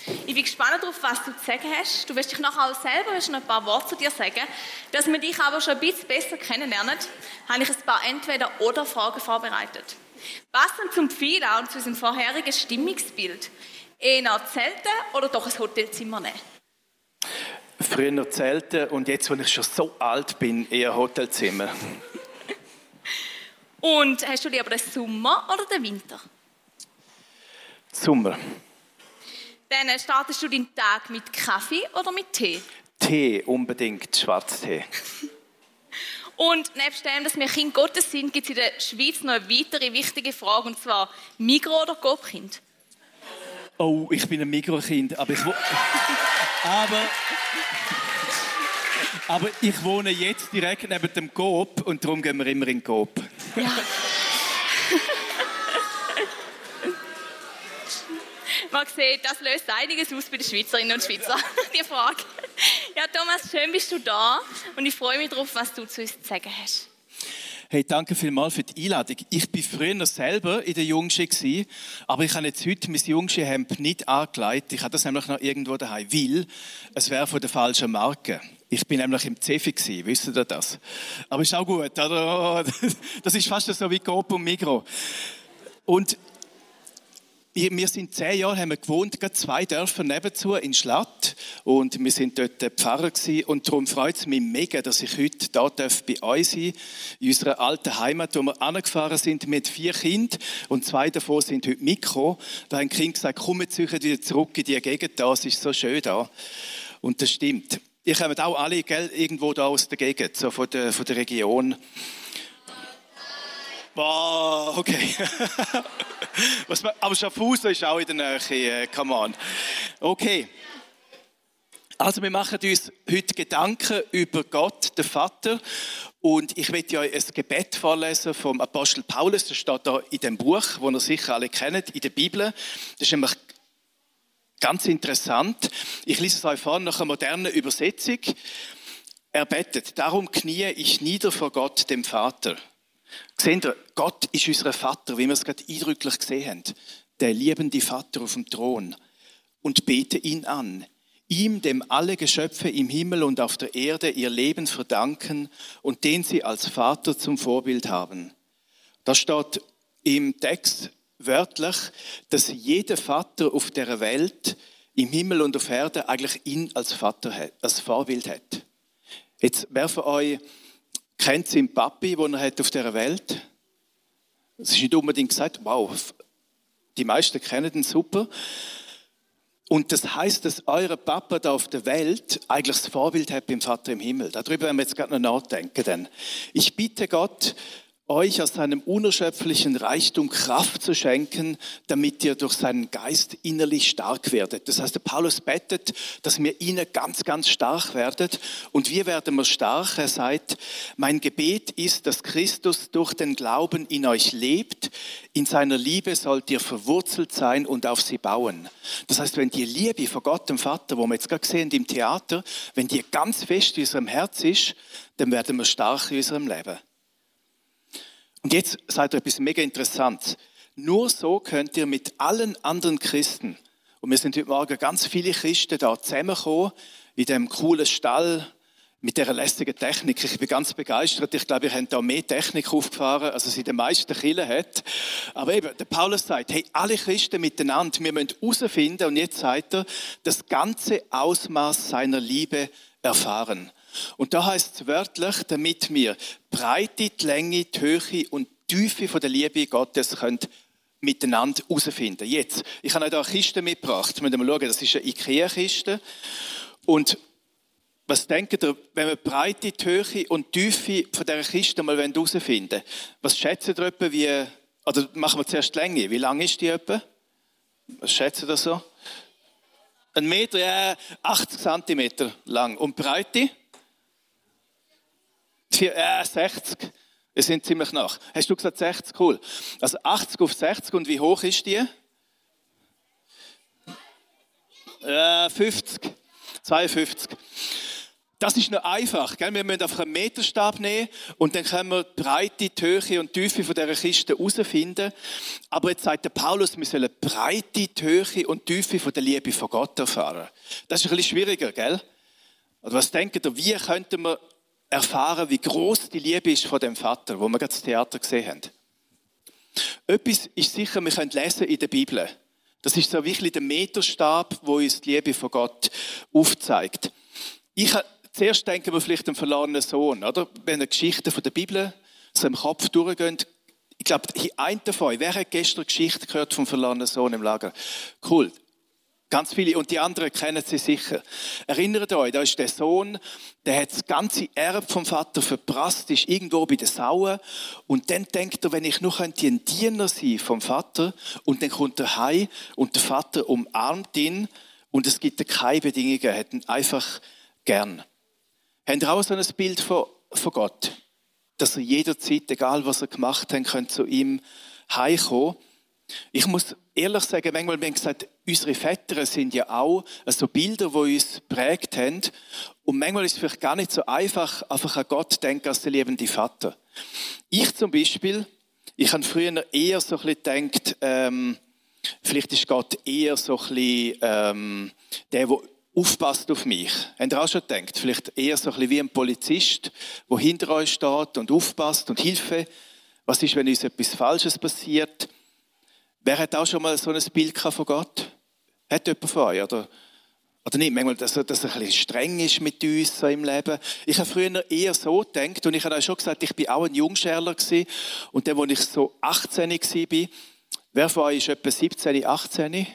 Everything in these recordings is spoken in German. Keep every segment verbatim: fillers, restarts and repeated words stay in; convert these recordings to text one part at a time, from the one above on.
Ich bin gespannt darauf, was du zu sagen hast. Du wirst dich nachher auch selber noch ein paar Worte zu dir sagen. Dass wir dich aber schon ein bisschen besser kennenlernen, habe ich ein paar Entweder-oder-Fragen vorbereitet. Passend zum Pfeiler und zu unserem vorherigen Stimmungsbild. Eher Zelten oder doch ein Hotelzimmer nehmen? Früher Zelten und jetzt, wenn ich schon so alt bin, eher Hotelzimmer. Und hast du lieber den Sommer oder den Winter? Sommer. Dann startest du deinen Tag mit Kaffee oder mit Tee? Tee, unbedingt Schwarztee. Und nebst dem, dass wir Kinder Gottes sind, gibt es in der Schweiz noch eine weitere wichtige Frage, und zwar Migros oder Coop-Kind? Oh, ich bin ein Migros-Kind, aber ich, wo- aber, aber ich wohne jetzt direkt neben dem Coop und darum gehen wir immer in den Coop. Ja. Man sieht, das löst einiges aus bei den Schweizerinnen und Schweizern, die Frage. Ja, Thomas, schön bist du da und ich freue mich darauf, was du zu uns zu sagen hast. Hey, danke vielmals für die Einladung. Ich war früher selber in der Jungschule, aber ich habe jetzt heute mein Jungschulhemd nicht angelegt. Ich habe das nämlich noch irgendwo daheim, weil es wäre von der falschen Marke. Ich bin nämlich im Cefi gsi, wisst ihr das? Aber ist auch gut, oder? Das ist fast so wie Coop und Migros. Und wir sind zehn Jahre haben wir gewohnt, gerade zwei Dörfer nebenzu in Schlatt, und wir sind dort Pfarrer gewesen. Und darum freut es mich mega, dass ich heute da darf bei euch sein, in unserer alten Heimat, wo wir angefahren sind mit vier Kindern und zwei davon sind heute Mikro. Da haben die Kinder gesagt, komm, wir ziehen wieder zurück in die Gegend da, es ist so schön da. Und das stimmt. Ihr kommt auch alle, gell, irgendwo da aus der Gegend, so von der, von der Region. Wow, okay. Was, aber Schaffhausen ist auch in der Nähe, come on. Okay. Also wir machen uns heute Gedanken über Gott, den Vater. Und ich möchte euch ein Gebet vorlesen vom Apostel Paulus. Das steht da in dem Buch, das ihr sicher alle kennt, in der Bibel. Das ist nämlich ganz interessant. Ich lese es euch vor nach einer modernen Übersetzung. Er betet, darum knie ich nieder vor Gott, dem Vater. Seht ihr, Gott ist unser Vater, wie wir es gerade eindrücklich gesehen haben. Der liebende Vater auf dem Thron. Und bete ihn an. Ihm, dem alle Geschöpfe im Himmel und auf der Erde ihr Leben verdanken und den sie als Vater zum Vorbild haben. Da steht im Text wörtlich, dass jeder Vater auf der Welt, im Himmel und auf Erde, eigentlich ihn als Vater hat, als Vorbild hat. Jetzt, wer von euch kennt seinen Papi, den er hat auf dieser Welt? Es ist nicht unbedingt gesagt, wow, die meisten kennen ihn super. Und das heisst, dass euer Papa da auf der Welt eigentlich das Vorbild hat beim Vater im Himmel. Darüber werden wir jetzt gerade noch nachdenken. Denn ich bitte Gott, euch aus seinem unerschöpflichen Reichtum Kraft zu schenken, damit ihr durch seinen Geist innerlich stark werdet. Das heißt, der Paulus betet, dass wir innen ganz, ganz stark werdet. Und wie werden wir stark? Er sagt, mein Gebet ist, dass Christus durch den Glauben in euch lebt. In seiner Liebe sollt ihr verwurzelt sein und auf sie bauen. Das heißt, wenn die Liebe von Gott, dem Vater, wo wir jetzt gerade sehen im Theater, wenn die ganz fest in unserem Herz ist, dann werden wir stark in unserem Leben. Und jetzt seid ihr etwas mega Interessantes. Nur so könnt ihr mit allen anderen Christen, und wir sind heute Morgen ganz viele Christen da zusammengekommen, in diesem coolen Stall, mit dieser lässigen Technik. Ich bin ganz begeistert. Ich glaube, ihr habt da mehr Technik aufgefahren, als es in den meisten Kirchen hat. Aber eben, der Paulus sagt, hey, alle Christen miteinander, wir müssen herausfinden, und jetzt sagt er, das ganze Ausmaß seiner Liebe erfahren. Und da heißt es wörtlich, damit wir Breite, die Länge, die Höhe und die Tiefe von der Liebe Gottes können miteinander herausfinden. Jetzt, ich habe euch da eine Kiste mitgebracht. Wir müssen mal schauen, das ist eine Ikea-Kiste. Und was denkt ihr, wenn wir Breite, die Höhe und die Tiefe von dieser Kiste mal herausfinden wollen? Was schätzt ihr etwa, wie, oder machen wir zuerst die Länge? Wie lang ist die etwa? Was schätzt ihr so? Ein Meter, ja, achtzig Zentimeter lang. Und Breite? Äh, sechzig. Wir sind ziemlich nach. Hast du gesagt sechzig? Cool. Also achtzig auf sechzig. Und wie hoch ist die? Äh, fünfzig. zweiundfünfzig. Das ist noch einfach. Gell? Wir müssen einfach einen Meterstab nehmen und dann können wir die Breite, die Höhe und die Tiefe von dieser Kiste herausfinden. Aber jetzt sagt der Paulus, wir sollen die Breite, die Höhe und die Tiefe von der Liebe von Gott erfahren. Das ist ein bisschen schwieriger, gell? Oder was denkt ihr, wie könnten wir erfahren, wie groß die Liebe ist von dem Vater, wo wir gerade das Theater gesehen haben? Etwas ist sicher, wir können lesen in der Bibel. Das ist so wirklich der Meterstab, wo uns die Liebe von Gott aufzeigt. Ich Zuerst denken wir vielleicht an den verlorenen Sohn, oder? Wenn die Geschichten von der Bibel so im Kopf durchgehen. Ich glaube, einer von euch, wer hat gestern die Geschichte gehört vom verlorenen Sohn im Lager? Cool. Ganz viele. Und die anderen kennen sie sicher. Erinnert euch, da ist der Sohn, der hat das ganze Erbe vom Vater verprasst, ist irgendwo bei den Sauen. Und dann denkt er, wenn ich nur ein Diener sein vom Vater, und dann kommt er heim und der Vater umarmt ihn und es gibt keine Bedingungen, er hat ihn einfach gern. Habt ihr auch so ein Bild von, von Gott? Dass er jederzeit, egal was er gemacht hat, könnt zu ihm heimkommen. Ich muss ehrlich sagen, manchmal haben wir gesagt, unsere Väter sind ja auch so Bilder, die uns geprägt haben. Und manchmal ist es vielleicht gar nicht so einfach, einfach an Gott zu denken als der liebende Vater. Ich zum Beispiel, ich habe früher eher so ein bisschen gedacht, ähm, vielleicht ist Gott eher so ein bisschen ähm, der, der aufpasst auf mich. Habt ihr auch schon gedacht? Vielleicht eher so ein bisschen wie ein Polizist, der hinter euch steht und aufpasst und Hilfe. Was ist, wenn uns etwas Falsches passiert? Wer hat auch schon mal so ein Bild von Gott? Hat jemand von euch? Oder, oder nicht? Manchmal, dass er, dass er ein bisschen streng ist mit uns so im Leben. Ich habe früher eher so gedacht und ich habe auch schon gesagt, ich war auch ein Jungschärler gewesen. Und dann, als ich so achtzehn war, wer von euch ist etwa siebzehn, achtzehn?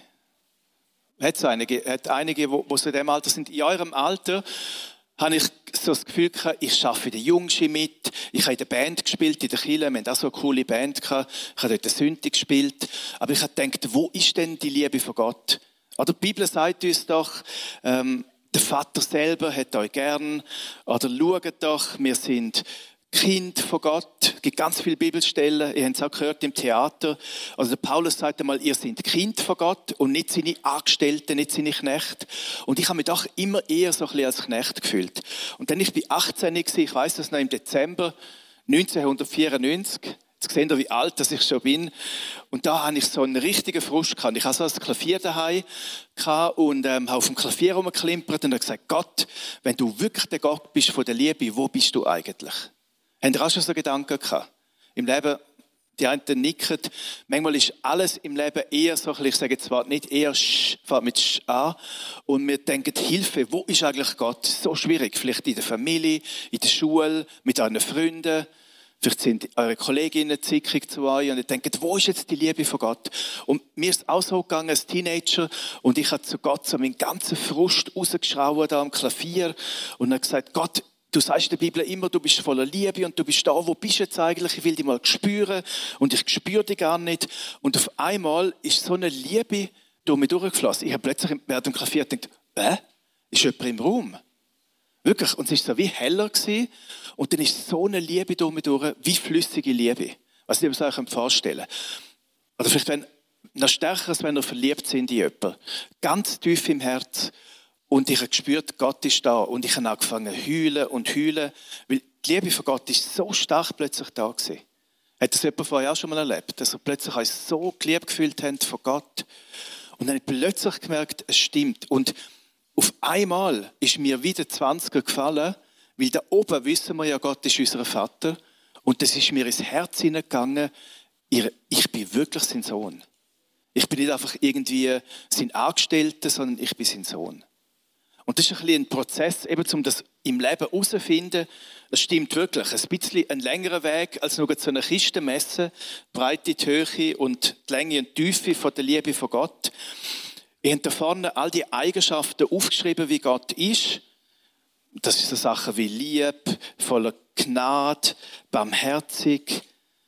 Hat es einige, hat einige, die so in diesem Alter sind. In eurem Alter habe ich so das Gefühl gehabt, ich arbeite in der Jungschi mit. Ich habe in der Band gespielt, in der Kirche. Wir hatten auch so eine coole Band gehabt. Ich habe dort eine Sünde gespielt. Aber ich habe gedacht, wo ist denn die Liebe von Gott? Oder die Bibel sagt uns doch, ähm, der Vater selber hat euch gern. Oder schaut doch, wir sind Kind von Gott. Es gibt ganz viele Bibelstellen. Ihr habt es auch gehört im Theater. Also der Paulus sagt einmal, ihr seid Kind von Gott und nicht seine Angestellten, nicht seine Knechte. Und ich habe mich doch immer eher so ein bisschen als Knecht gefühlt. Und dann ich bin achtzehn war, ich weiss das noch, im Dezember neunzehnhundertvierundneunzig. Jetzt seht ihr, wie alt dass ich schon bin. Und da hatte ich so einen richtigen Frust gehabt. Ich hatte so ein Klavier daheim und ähm, habe auf dem Klavier rumgeklimpert und habe gesagt, Gott, wenn du wirklich der Gott bist von der Liebe, wo bist du eigentlich? Habt ihr auch schon so Gedanken gehabt? Im Leben, die einen nicken. Manchmal ist alles im Leben eher so, ich sage jetzt zwar nicht eher sch, fängt mit sch an. Und wir denken, Hilfe, wo ist eigentlich Gott? So schwierig. Vielleicht in der Familie, in der Schule, mit euren Freunden. Vielleicht sind eure Kolleginnen zickig zu euch und ihr denkt, wo ist jetzt die Liebe von Gott? Und mir ist es auch so gegangen als Teenager und ich habe zu Gott so meinen ganzen Frust rausgeschraubt da am Klavier und habe gesagt, Gott, du sagst in der Bibel immer, du bist voller Liebe und du bist da, wo bist du jetzt eigentlich? Ich will dich mal spüren und ich spüre dich gar nicht. Und auf einmal ist so eine Liebe durch mich durchgeflossen. Ich habe plötzlich während dem Klavier gedacht, hä? Ist jemand im Raum? Wirklich. Und es war so wie heller gewesen. Und dann ist so eine Liebe durch mich durch, wie flüssige Liebe. Was ich mir euch vorstellen kann. Oder vielleicht wenn, noch stärker, als wenn ihr verliebt sind in jemanden. Ganz tief im Herz. Und ich habe gespürt, Gott ist da. Und ich habe angefangen zu heulen und heulen. Weil die Liebe von Gott ist so stark plötzlich da gewesen. Hat das jemand von euch auch schon mal erlebt? Dass ihr plötzlich euch so geliebt gefühlt habt von Gott. Und dann habe ich plötzlich gemerkt, es stimmt. Und auf einmal ist mir wieder zwanziger gefallen, weil da oben wissen wir ja, Gott ist unser Vater. Und das ist mir ins Herz hineingegangen, ich bin wirklich sein Sohn. Ich bin nicht einfach irgendwie sein Angestellter, sondern ich bin sein Sohn. Und das ist ein bisschen ein Prozess, eben um das im Leben herauszufinden. Es stimmt wirklich. Ein bisschen ein längerer Weg, als nur so eine Kiste messen. Breite, die Höhe und die Länge und die Tiefe von der Liebe von Gott. Ich habe da vorne all die Eigenschaften aufgeschrieben, wie Gott ist. Das sind so Sachen wie lieb, voller Gnade, barmherzig,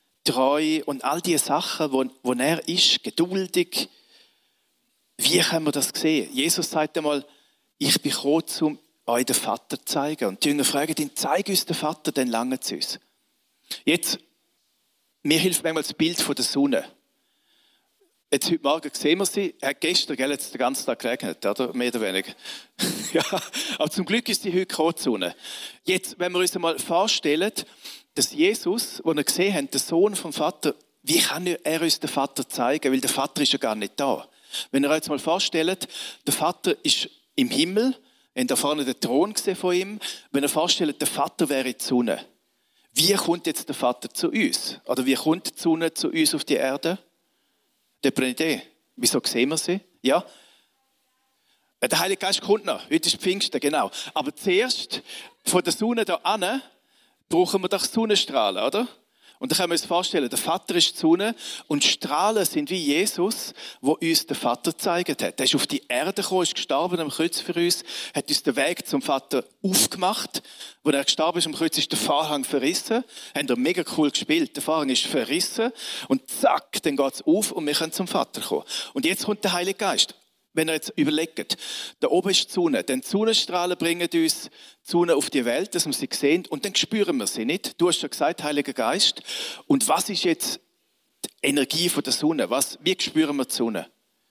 treu und all diese Sachen, wo, wo er ist, geduldig. Wie können wir das sehen? Jesus sagt einmal, ich bin gekommen, um euch den Vater zu zeigen. Und die Jünger fragen ihn, zeig uns den Vater, dann lange es uns. Jetzt, mir hilft manchmal das Bild von der Sonne. jetzt heute Morgen sehen wir sie, hat gestern, gell, jetzt den ganzen Tag geregnet, oder? Mehr oder weniger. Ja, aber zum Glück ist die heute gekommen, die Sonne. Jetzt, wenn wir uns einmal vorstellen, dass Jesus, den wir gesehen haben, der Sohn vom Vater, wie kann er uns den Vater zeigen? Weil der Vater ist ja gar nicht da. Wenn ihr euch jetzt mal vorstellt, der Vater ist im Himmel, wir haben da vorne den Thron gesehen von ihm. Wenn ihr vorstellt, der Vater wäre die Sonne. Wie kommt jetzt der Vater zu uns? Oder wie kommt die Sonne zu uns auf die Erde? Habt ihr eine Idee? Wieso sehen wir sie? Ja? Der Heilige Geist kommt noch. Heute ist Pfingsten, genau. Aber zuerst, von der Sonne hier an, brauchen wir doch Sonnenstrahlen, oder? Und da können wir uns vorstellen, der Vater ist die Sonne und Strahlen sind wie Jesus, wo uns der Vater gezeigt hat. Er ist auf die Erde gekommen, ist gestorben am Kreuz für uns, hat uns den Weg zum Vater aufgemacht. Als er gestorben ist am Kreuz, ist der Vorhang verrissen. Haben wir mega cool gespielt. Der Vorhang ist verrissen und zack, dann geht es auf und wir können zum Vater kommen. Und jetzt kommt der Heilige Geist. Wenn ihr jetzt überlegt, da oben ist die Sonne, dann die Sonnenstrahlen bringen uns die Sonne auf die Welt, dass wir sie sehen, und dann spüren wir sie nicht. Du hast ja gesagt, Heiliger Geist. Und was ist jetzt die Energie von der Sonne? Was, wie spüren wir die Sonne?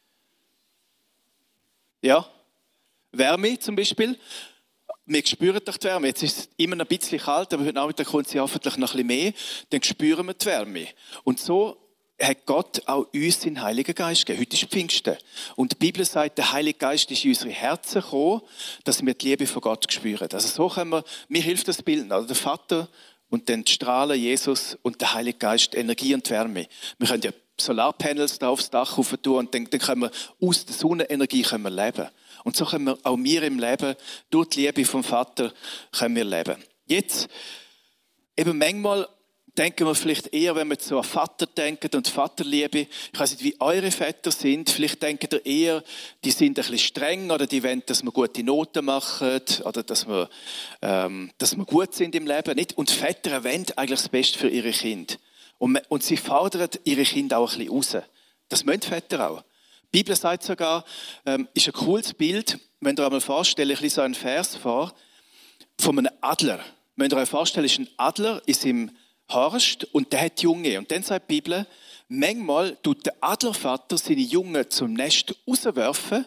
Ja? Wärme zum Beispiel. Wir spüren doch die Wärme. Jetzt ist es immer noch ein bisschen kalt, aber heute Nachmittag kommt sie hoffentlich noch ein bisschen mehr. Dann spüren wir die Wärme. Und so hat Gott auch uns den Heiligen Geist gegeben. Heute ist Pfingsten. Und die Bibel sagt, der Heilige Geist ist in unsere Herzen gekommen, dass wir die Liebe von Gott spüren. Also so können wir, mir hilft das Bild, also der Vater und dann die Strahlen, Jesus und der Heilige Geist, Energie und Wärme. Wir können ja Solarpanels da aufs Dach rauf tun und dann, dann können wir aus der Sonnenenergie können wir leben. Und so können wir auch wir im Leben, durch die Liebe vom Vater, können wir leben. Jetzt, eben manchmal denken wir vielleicht eher, wenn wir so an Vater denken und Vaterliebe, ich weiß nicht, wie eure Väter sind, vielleicht denkt ihr eher, die sind ein bisschen streng oder die wollen, dass wir gute Noten machen oder dass wir, ähm, dass wir gut sind im Leben. Nicht? Und Väter wollen eigentlich das Beste für ihre Kinder. Und, und sie fordern ihre Kinder auch ein bisschen raus. Das müssen Väter auch. Die Bibel sagt sogar, ähm, ist ein cooles Bild, wenn ihr euch mal vorstellt, ich lese so einen Vers vor, von einem Adler. Wenn ihr euch vorstellt, ist ein Adler in seinem Horst und der hat Junge. Und dann sagt die Bibel, manchmal tut der Adlervater seine Jungen zum Nest rauswerfen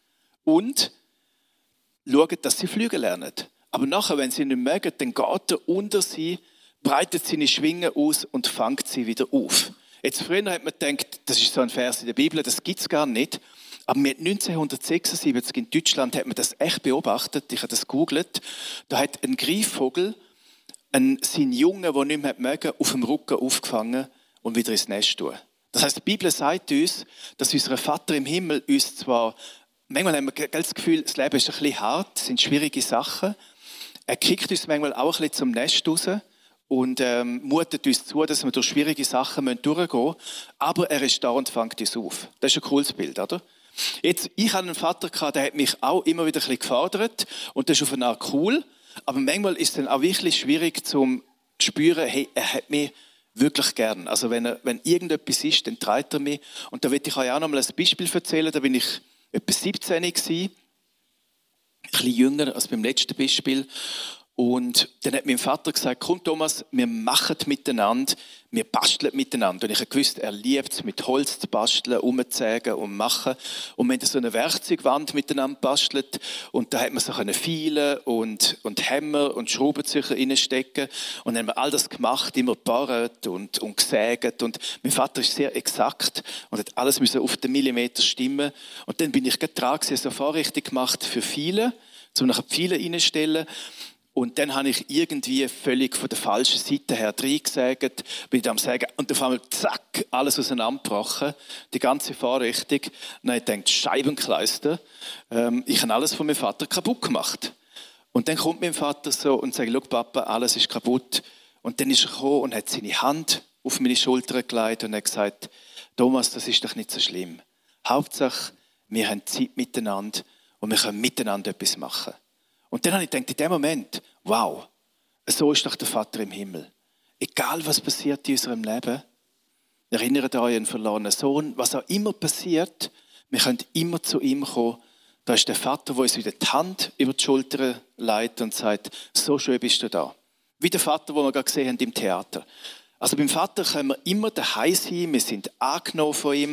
und schaut, dass sie fliegen lernen. Aber nachher, wenn sie nicht mögen, dann geht er unter sie, breitet seine Schwingen aus und fängt sie wieder auf. Jetzt früher hat man gedacht, das ist so ein Vers in der Bibel, das gibt es gar nicht. Aber neunzehnhundertsechsundsiebzig in Deutschland hat man das echt beobachtet. Ich habe das gegoogelt. Da hat ein Greifvogel Ein, sein Jungen, der nicht mehr mögen, auf dem Rücken aufgefangen und wieder ins Nest tun. Das heisst, die Bibel sagt uns, dass unser Vater im Himmel uns zwar, manchmal haben wir das Gefühl, das Leben ist ein bisschen hart, es sind schwierige Sachen. Er kickt uns manchmal auch ein bisschen zum Nest raus und ähm, mutet uns zu, dass wir durch schwierige Sachen durchgehen müssen. Aber er ist da und fängt uns auf. Das ist ein cooles Bild, oder? Jetzt, ich hatte einen Vater, der hat mich auch immer wieder ein bisschen gefordert und das ist auf eine Art cool. Aber manchmal ist es dann auch wirklich schwierig zu spüren, hey, er hat mich wirklich gern. Also wenn, er, wenn irgendetwas ist, dann treibt er mich. Und da will ich euch auch noch mal ein Beispiel erzählen. Da bin ich etwa siebzehn gewesen, ein bisschen jünger als beim letzten Beispiel. Und dann hat mein Vater gesagt, komm Thomas, wir machen miteinander, wir basteln miteinander. Und ich habe gewusst, er liebt es, mit Holz zu basteln, umzusägen und machen. Und wir haben so eine Werkzeugwand miteinander bastelt und da hat man so Fielen und, und Hämmer und Schraubenzieher reinstecken. Und dann haben wir all das gemacht, immer gebarrt und, und gesägt. Und mein Vater ist sehr exakt und hat alles müssen auf den Millimeter stimmen. Und dann bin ich gerade dran gewesen, so Vorrichtung gemacht für Fielen, um nachher die Fielen reinstellen. Und dann habe ich irgendwie völlig von der falschen Seite her reingesägt, bin ich am Sägen und auf einmal zack, alles auseinandergebrochen, die ganze Vorrichtung. Und dann habe ich gedacht, Scheibenkleister, ähm, ich habe alles von meinem Vater kaputt gemacht. Und dann kommt mein Vater so und sagt, schau Papa, alles ist kaputt. Und dann ist er gekommen und hat seine Hand auf meine Schulter gelegt und hat gesagt, Thomas, das ist doch nicht so schlimm. Hauptsache, wir haben Zeit miteinander und wir können miteinander etwas machen. Und dann habe ich gedacht, in dem Moment, wow, so ist doch der Vater im Himmel. Egal, was passiert in unserem Leben, erinnert euch an einen verlorenen Sohn, was auch immer passiert, wir können immer zu ihm kommen. Da ist der Vater, der uns wieder die Hand über die Schulter legt und sagt, so schön bist du da. Wie der Vater, den wir gerade gesehen haben im Theater. Also beim Vater können wir immer daheim sein, wir sind angenommen von ihm.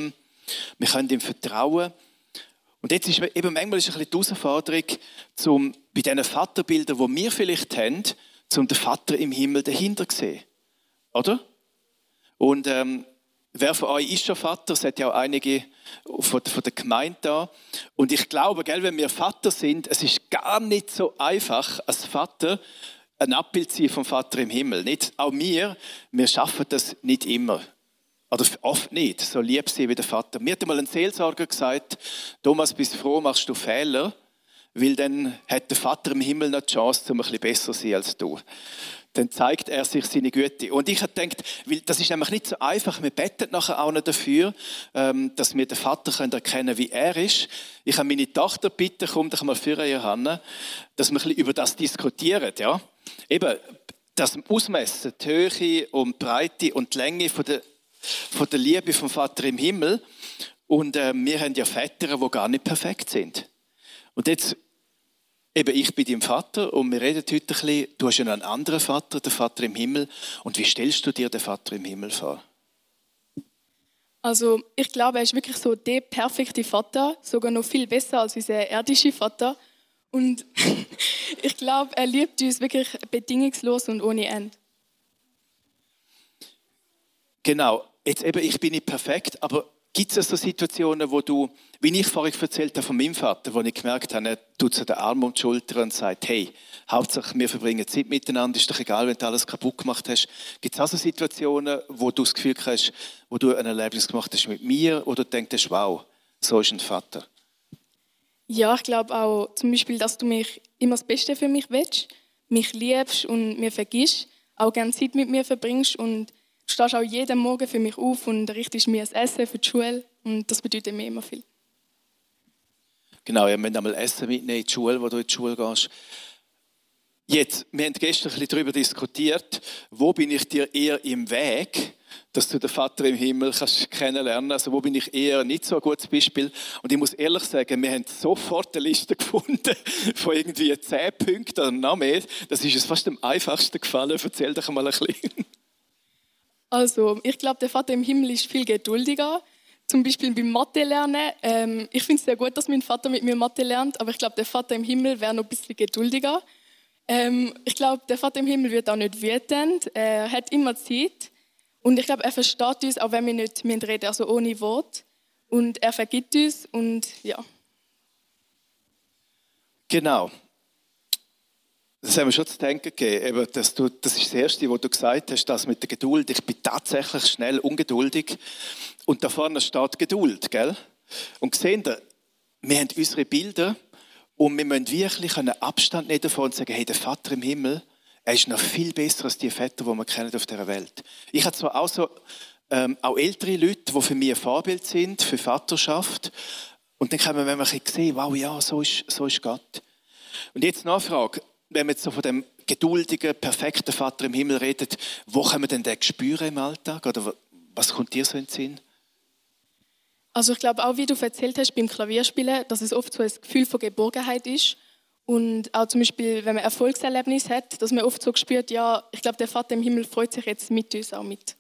Wir können ihm vertrauen. Und jetzt ist eben manchmal ist ein bisschen die Herausforderung, zum, bei diesen Vaterbildern, die wir vielleicht haben, zum den Vater im Himmel dahinter zu sehen. Oder? Und ähm, wer von euch ist schon Vater? Es hat ja auch einige von, von der Gemeinde da. Und ich glaube, gell, wenn wir Vater sind, es ist gar nicht so einfach, als Vater ein Abbild zu sein vom Vater im Himmel. Nicht? Auch wir, wir schaffen das nicht immer. Oder oft nicht, so lieb sein wie der Vater. Mir hat einmal ein Seelsorger gesagt, Thomas, bist froh, machst du Fehler, weil dann hat der Vater im Himmel noch die Chance, um ein bisschen besser zu sein als du. Dann zeigt er sich seine Güte. Und ich habe gedacht, weil das ist nämlich nicht so einfach, wir beten nachher auch noch dafür, dass wir den Vater erkennen können, wie er ist. Ich habe meine Tochter gebeten, komm doch mal für Johanna, dass wir ein bisschen über das diskutieren. Ja? Eben, das Ausmessen, die Höhe und die Breite und die Länge von der von der Liebe vom Vater im Himmel. Und äh, wir haben ja Väter, die gar nicht perfekt sind. Und jetzt, eben ich bin dein Vater und wir reden heute ein bisschen, du hast ja noch einen anderen Vater, den Vater im Himmel. Und wie stellst du dir den Vater im Himmel vor? Also ich glaube, er ist wirklich so der perfekte Vater, sogar noch viel besser als unser irdischer Vater. Und ich glaube, er liebt uns wirklich bedingungslos und ohne Ende. Genau, jetzt eben, ich bin nicht perfekt, aber gibt es so Situationen, wo du, wie ich vorhin erzählt habe von meinem Vater, wo ich gemerkt habe, er tut so den Arm um die Schulter und sagt, hey, Hauptsache wir verbringen Zeit miteinander, ist doch egal, wenn du alles kaputt gemacht hast. Gibt es auch so Situationen, wo du das Gefühl hast, wo du ein Erlebnis gemacht hast mit mir oder du denkst, wow, so ist ein Vater? Ja, ich glaube auch zum Beispiel, dass du mich immer das Beste für mich willst, mich liebst und mir vergisst, auch gerne Zeit mit mir verbringst und du stehst auch jeden Morgen für mich auf und richtest mir das Essen für die Schule. Und das bedeutet mir immer viel. Genau, wir müssen einmal Essen mitnehmen in die Schule, wo du in die Schule gehst. Jetzt, wir haben gestern ein bisschen darüber diskutiert, wo bin ich dir eher im Weg, dass du den Vater im Himmel kannst kennenlernen. Also wo bin ich eher nicht so ein gutes Beispiel. Und ich muss ehrlich sagen, wir haben sofort eine Liste gefunden von irgendwie zehn Punkten oder noch mehr. Das ist uns fast am einfachsten gefallen. Erzähl doch mal ein bisschen. Also, ich glaube, der Vater im Himmel ist viel geduldiger. Zum Beispiel beim Mathe-Lernen. Ähm, ich finde es sehr gut, dass mein Vater mit mir Mathe lernt, aber ich glaube, der Vater im Himmel wäre noch ein bisschen geduldiger. Ähm, ich glaube, der Vater im Himmel wird auch nicht wütend. Er hat immer Zeit. Und ich glaube, er versteht uns, auch wenn wir nicht reden, also ohne Wort. Und er vergibt uns und ja. Genau. Das haben wir schon zu denken gegeben. Eben, dass du, das ist das Erste, was du gesagt hast, das mit der Geduld. Ich bin tatsächlich schnell ungeduldig. Und da vorne steht Geduld, gell? Und sehen ihr, wir haben unsere Bilder und wir müssen wirklich einen Abstand nehmen davon und sagen, hey, der Vater im Himmel, er ist noch viel besser als die Väter, die wir kennen auf dieser Welt. Ich habe zwar auch so ähm, auch ältere Leute, die für mich ein Vorbild sind, für Vaterschaft. Und dann kann man manchmal sehen, wow, ja, so ist, so ist Gott. Und jetzt noch eine Frage. Wenn man jetzt so von dem geduldigen, perfekten Vater im Himmel redet, wo kann man denn den spüren im Alltag? Oder was kommt dir so in den Sinn? Also ich glaube auch, wie du erzählt hast beim Klavierspielen, dass es oft so ein Gefühl von Geborgenheit ist. Und auch zum Beispiel, wenn man Erfolgserlebnis hat, dass man oft so spürt, ja, ich glaube, der Vater im Himmel freut sich jetzt mit uns auch mit.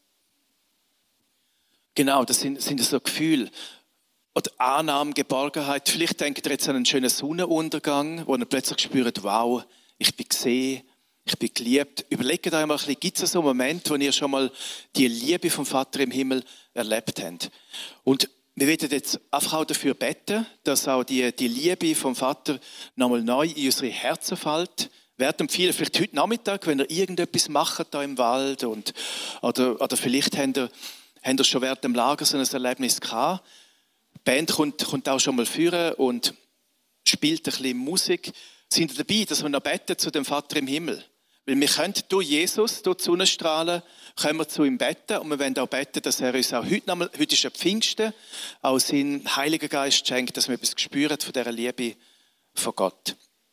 Genau, das sind, sind so Gefühle. Oder Annahme, Geborgenheit. Vielleicht denkt ihr jetzt an einen schönen Sonnenuntergang, wo ihr plötzlich spürt, wow, ich bin gesehen, ich bin geliebt. Überlegt euch mal ein bisschen, gibt es so einen Moment, wo ihr schon mal die Liebe vom Vater im Himmel erlebt habt? Und wir werden jetzt einfach auch dafür beten, dass auch die, die Liebe vom Vater nochmal neu in unsere Herzen fällt. Wir werden empfehlen, vielleicht heute Nachmittag, wenn ihr irgendetwas macht da im Wald und, oder, oder vielleicht habt ihr, habt ihr schon während dem Lager so ein Erlebnis gehabt. Die Band kommt, kommt auch schon mal führen und spielt ein bisschen Musik. Sind wir dabei, dass wir noch beten zu dem Vater im Himmel? Weil wir können durch Jesus, durch die Sonnenstrahlen, können wir zu ihm beten und wir wollen auch beten, dass er uns auch heute nochmal, heute ist ja Pfingsten, auch seinen Heiligen Geist schenkt, dass wir etwas spüren von dieser Liebe von Gott.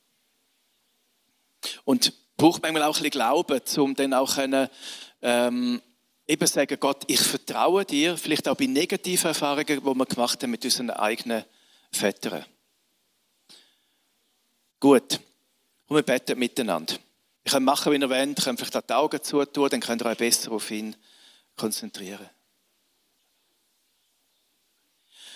Und braucht manchmal auch ein bisschen Glauben, um dann auch können, ähm, eben sagen, Gott, ich vertraue dir, vielleicht auch bei negativen Erfahrungen, die wir gemacht haben mit unseren eigenen Vätern. Gut, und wir beten miteinander. Ihr könnt machen, wie ihr wollt, ihr könnt vielleicht auch die Augen zutun, dann könnt ihr euch besser auf ihn konzentrieren.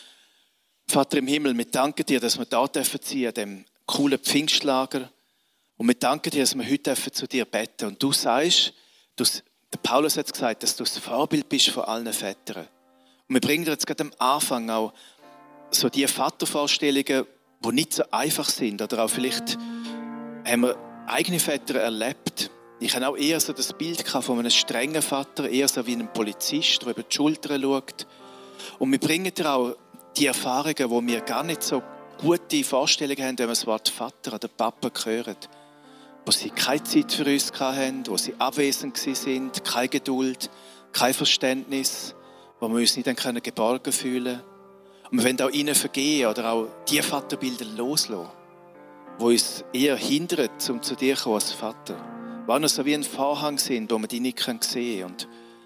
Vater im Himmel, wir danken dir, dass wir da dürfen ziehen, an dem coolen Pfingstlager. Und wir danken dir, dass wir heute dürfen zu dir beten. Und du sagst, du, der Paulus hat gesagt, dass du das Vorbild bist von allen Vätern. Und wir bringen dir jetzt gerade am Anfang auch so die Vatervorstellungen, die nicht so einfach sind. Oder auch vielleicht haben wir eigene Väter erlebt. Ich habe auch eher so das Bild von einem strengen Vater, eher so wie ein Polizist, der über die Schulter schaut. Und wir bringen dir auch die Erfahrungen, wo wir gar nicht so gute Vorstellungen haben, wenn wir das Wort Vater oder Papa hören. Wo sie keine Zeit für uns hatten, wo sie abwesend waren, keine Geduld, kein Verständnis, wo wir uns nicht dann geborgen fühlen können. Und wir wollen auch ihnen vergehen oder auch die Vaterbilder loslassen, die uns eher hindern, um zu dir zu kommen als Vater. Die auch noch so wie ein Vorhang sind, wo wir die nicht sehen können. Und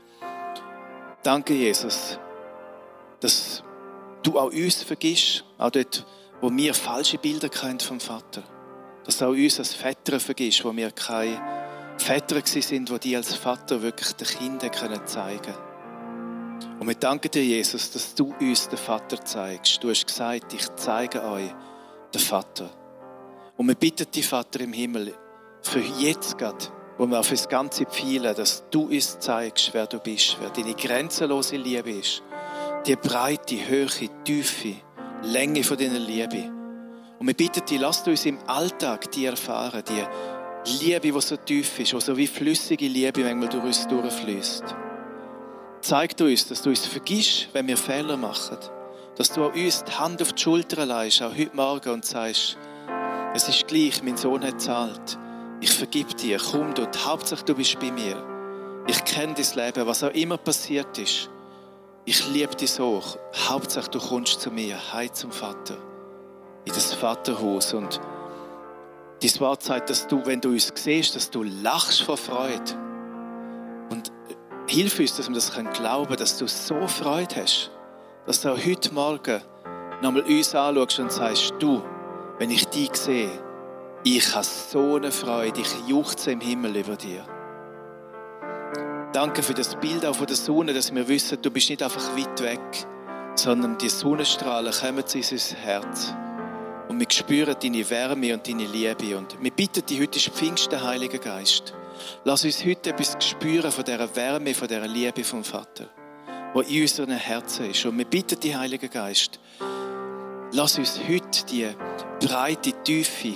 danke, Jesus, dass du auch uns vergisst, auch dort, wo wir falsche Bilder kennen vom Vater. Dass du auch uns als Väter vergisst, wo wir keine Väter waren, die die als Vater wirklich den Kindern zeigen können. Und wir danken dir, Jesus, dass du uns den Vater zeigst. Du hast gesagt, ich zeige euch den Vater. Und wir bitten dich, Vater im Himmel, für jetzt gerade, wo wir auf das Ganze pfeilen, dass du uns zeigst, wer du bist, wer deine grenzenlose Liebe ist. Die Breite, Höhe, Tiefe, Länge von deiner Liebe. Und wir bitten dich, lass uns im Alltag die erfahren, die Liebe, die so tief ist, die so wie flüssige Liebe manchmal durch uns durchfließt. Zeig uns, dass du uns vergisst, wenn wir Fehler machen. Dass du auch uns die Hand auf die Schulter legst, auch heute Morgen, und sagst, es ist gleich, mein Sohn hat gezahlt. Ich vergib dir, komm du, Hauptsache du bist bei mir. Ich kenne dein Leben, was auch immer passiert ist. Ich liebe dich so. Hauptsache du kommst zu mir, heim zum Vater. In das Vaterhaus. Und dein Wort sagt, dass du, wenn du uns siehst, dass du lachst vor Freude. Und hilf uns, dass wir das glauben können, dass du so Freude hast. Dass du auch heute Morgen nochmal uns anschaust und sagst, du, wenn ich dich sehe, ich habe so eine Freude, ich juchze im Himmel über dir. Danke für das Bild auch von der Sonne, dass wir wissen, du bist nicht einfach weit weg, sondern die Sonnenstrahlen kommen zu unser Herz. Und wir spüren deine Wärme und deine Liebe. Und wir bitten dich, heute ist Pfingsten, Heiliger Geist. Lass uns heute etwas spüren von dieser Wärme, von dieser Liebe vom Vater, die in unserem Herzen ist. Und wir bitten dich, Heiliger Geist, lass uns heute die breite, tiefe,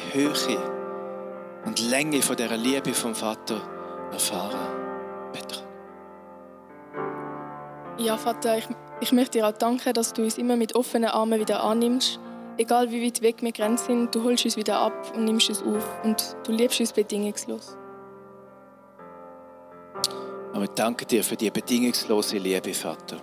Höhe und Länge von dieser Liebe vom Vater erfahren. Petra. Ja, Vater, ich, ich möchte dir auch danken, dass du uns immer mit offenen Armen wieder annimmst. Egal wie weit weg wir grenzt sind, du holst uns wieder ab und nimmst uns auf. Und du liebst uns bedingungslos. Und wir danken dir für die bedingungslose Liebe, Vater.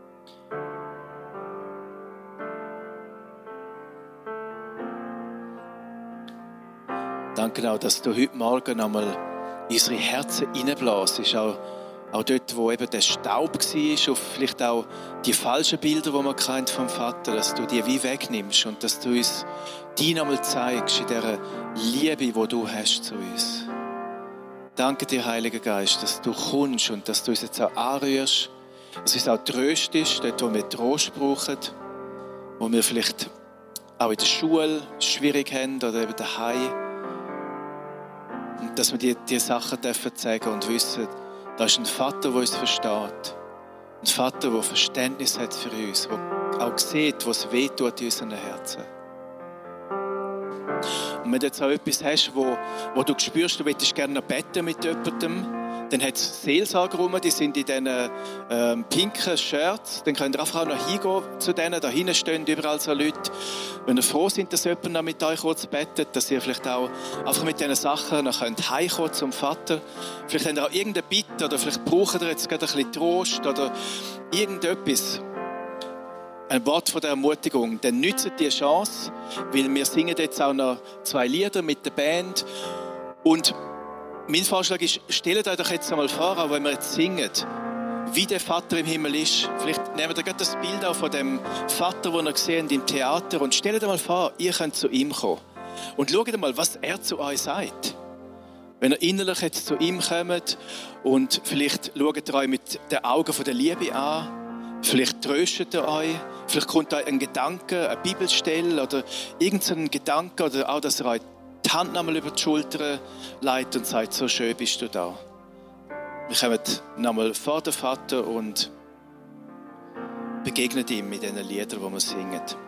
Danke auch, dass du heute Morgen einmal in unsere Herzen hineinblasst. Auch, auch dort, wo eben der Staub war, auf vielleicht auch die falschen Bilder, die man kennt vom Vater, dass du die wie wegnimmst und dass du uns die einmal zeigst in dieser Liebe, die du hast zu uns. Danke dir, Heiliger Geist, dass du kommst und dass du uns jetzt auch anrührst, dass uns auch tröstest, dort, wo wir Trost brauchen, wo wir vielleicht auch in der Schule schwierig haben oder eben daheim. Und dass wir dir diese Sachen dürfen sagen und wissen, da ist ein Vater, der uns versteht. Ein Vater, der Verständnis hat für uns, der auch sieht, was weh tut in unseren Herzen. Und wenn du jetzt auch etwas hast, wo, wo du spürst, du möchtest gerne noch beten mit jemandem, dann hat es Seelsorger rum, die sind in diesen ähm, pinken Shirts. Dann könnt ihr einfach auch noch hingehen zu denen. Da hinten stehen überall so Leute. Wenn ihr froh seid, dass jemand noch mit euch kurz betet, dass ihr vielleicht auch einfach mit diesen Sachen noch heimkommen könnt zum Vater. Vielleicht habt ihr auch irgendeine Bitte oder vielleicht braucht ihr jetzt gerade ein bisschen Trost oder irgendetwas. Ein Wort von der Ermutigung. Dann nützt die Chance, weil wir singen jetzt auch noch zwei Lieder mit der Band. Und mein Vorschlag ist, stellt euch doch jetzt einmal vor, auch wenn wir jetzt singen, wie der Vater im Himmel ist. Vielleicht nehmen wir gerade das Bild auch von dem Vater, den ihr gesehen im Theater, und stellt euch mal vor, ihr könnt zu ihm kommen. Und schaut mal, was er zu euch sagt. Wenn ihr innerlich jetzt zu ihm kommt und vielleicht schaut ihr euch mit den Augen von der Liebe an, Vielleicht tröstet er euch, vielleicht kommt euch ein Gedanke, eine Bibelstelle oder irgendein Gedanke oder auch, dass er euch die Hand nochmal über die Schulter legt und sagt, so schön bist du da. Wir kommen nochmal vor den Vater und begegnen ihm mit diesen Liedern, die wir singen.